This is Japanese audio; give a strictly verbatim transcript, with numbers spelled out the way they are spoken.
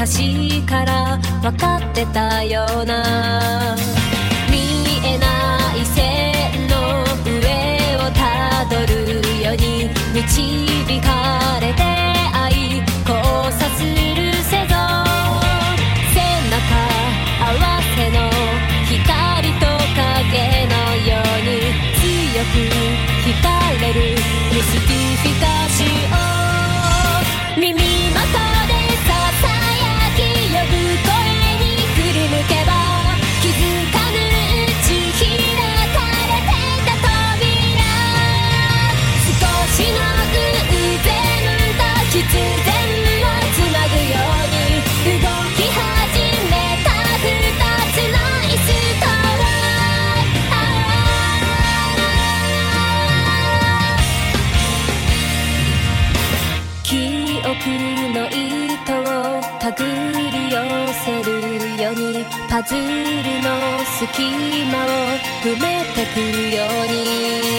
昔から分かってたような、見えない線の上をたどるように導かれて愛交差するせぞ、背中合わせの光と影のように強く惹かれるミスティフィカシオ、耳元でささやき呼ぶ声に振り向けば気づかぬうち開かれていた扉、少しの偶然と必然をつなぐように動き始めた二つの椅子とは、記憶の糸を手繰り寄せるようにパズルの隙間を埋めてくように